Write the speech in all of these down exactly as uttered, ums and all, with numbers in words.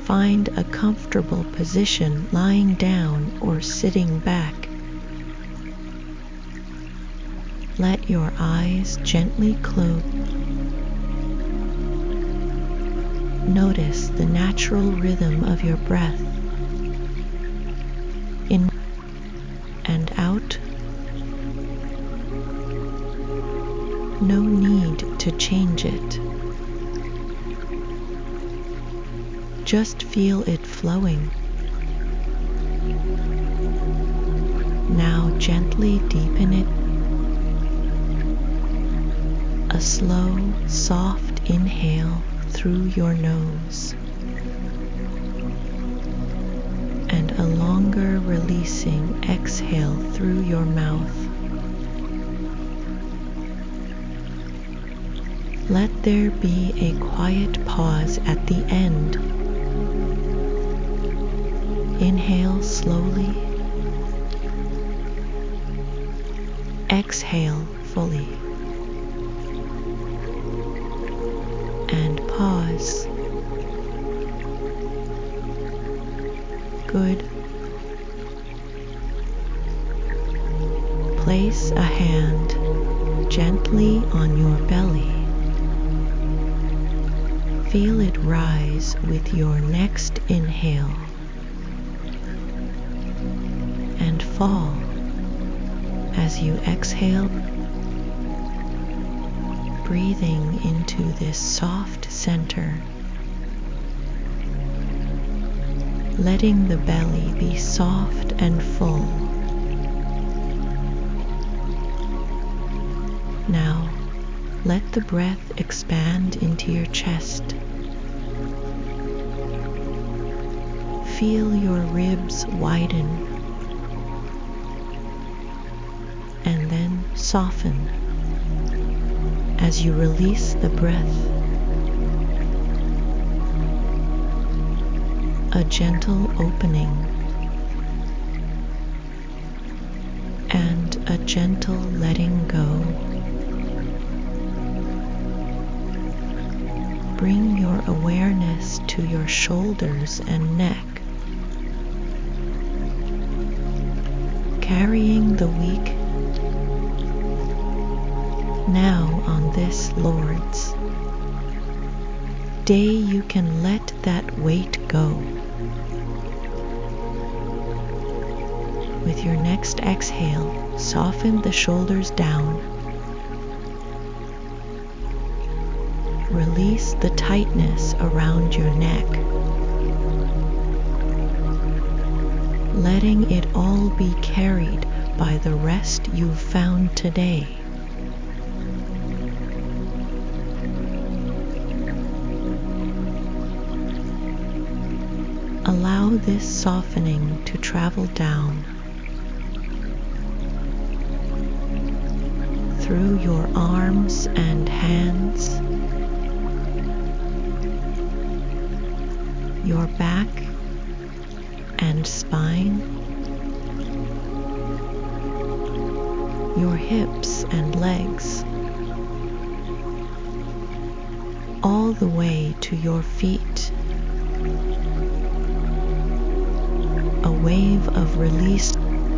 Find a comfortable position lying down or sitting back. Let your eyes gently close. Notice the natural rhythm of your breath, in and out. No need to change it. Just feel it flowing. Now gently deepen it. A slow, soft inhale through your nose and a longer releasing exhale through your mouth. Let there be a quiet pause at the end. Inhale slowly. Exhale fully. And pause. Good. Place a hand gently on your belly. Feel it rise with your next inhale and fall as you exhale, breathing into this soft center, letting the belly be soft and full. Now, let the breath expand into your chest. Feel your ribs widen and then soften as you release the breath. A gentle opening and a gentle letting go. Bring your awareness to your shoulders and neck, carrying the week. Now on this Lord's Day, you can let that weight go. With your next exhale, soften the shoulders down. Release the tightness around your neck, letting it all be carried by the rest you've found today. Allow this softening to travel down through your arms and hands, your back and spine, your hips and legs, all the way to your feet. A wave of release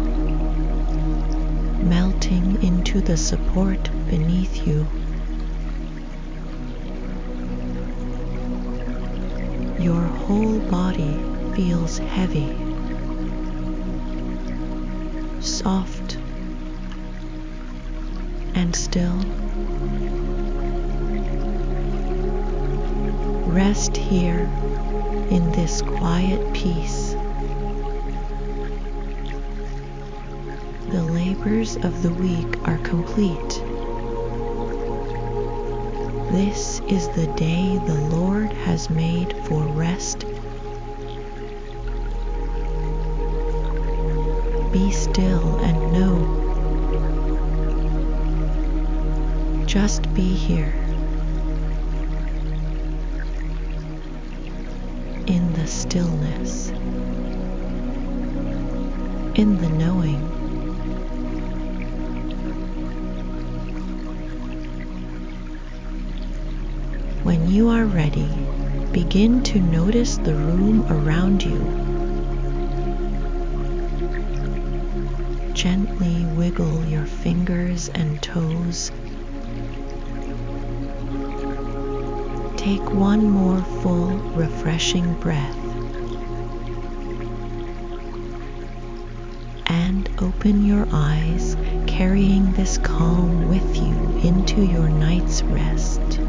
melting into the support beneath you. Your whole body feels heavy, soft, and still. Rest here in this quiet peace. The labors of the week are complete. This is the day the Lord has made for rest. Be still and know. Just be here in the stillness, in the knowing. When you are ready, Begin to notice the room around you. Gently wiggle your fingers and toes. Take one more full, refreshing breath and open your eyes, carrying this calm with you into your night's rest.